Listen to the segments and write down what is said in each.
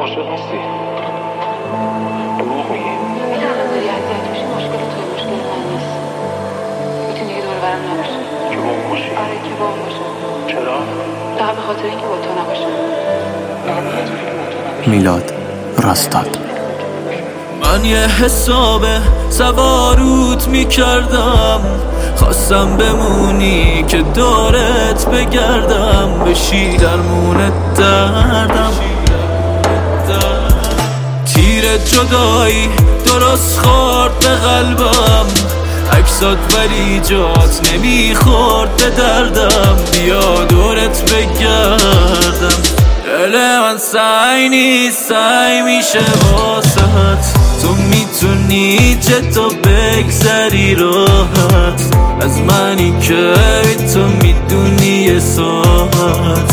عاشق نیستی؟ دروغ میگی. میدونم داری اذیت میشی، مشکل تو مشکل من نیست. میتونی دیگه دور برم نباشی. که با اون باشی؟ آره که با اون باشم. چرا؟ فقط به خاطر اینکه با تو نباشم. میلاد راستاد. من یه حساب سواروت میکردم، خواستم بمونی که دورت بگردم، بشی درمون دردم. تیر جدایی درست خورد به قلبم، عکسات ولی جات نمیخورد به دردم، بیا دورت بگردم. دل من سعی نیست، سعی میشه واسهت، تو میتونی چطور بگذری راحت از منی که تو میدونی یه ساعت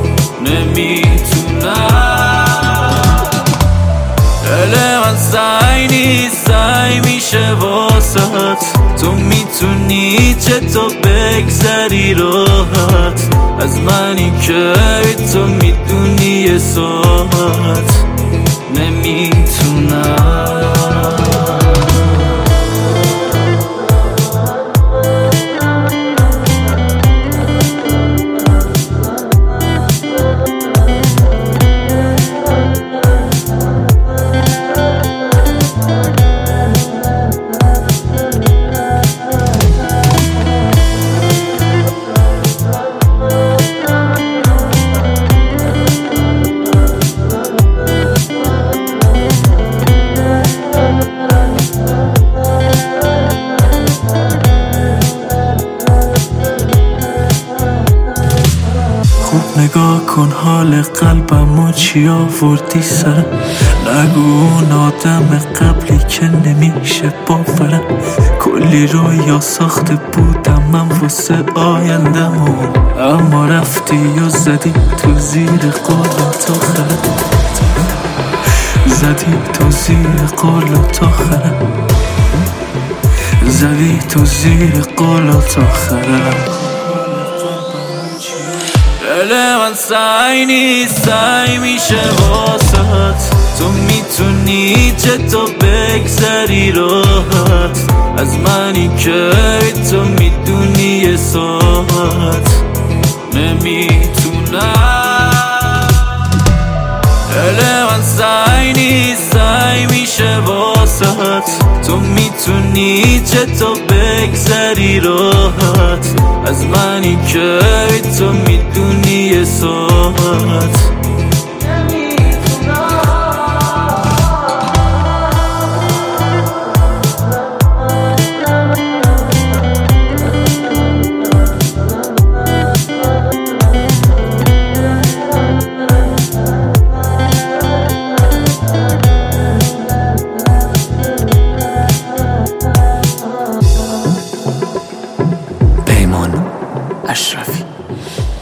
نمیتونم. دل من سعی نیست، سعی میشه واسهت، تو میتونی چطور بگذری راحت از منی که تو میدونی یه ساعت نمیتونم. نگاه کن حال قلبم و چی آوردی سرم، نگو اون آدم قبلی که نمیشه باورم. کلی رویا ساخته بودم من واسه آیندم، اما رفتی و زدی تو زیر قولت آخرم، زدی تو زیر قولت آخرم، زدی تو زیر قولت آخرم. دل من سعی نیست، سعی میشه واسهت، تو میتونی چطور بگذری راحت از منی که تو میدونی یه ساعت نمیتونم. دل من سعی نیست، سعی میشه واسهت، تو میتونی چطور بگذری راحت از منی که تو میدونی یه ساعت اشرفی.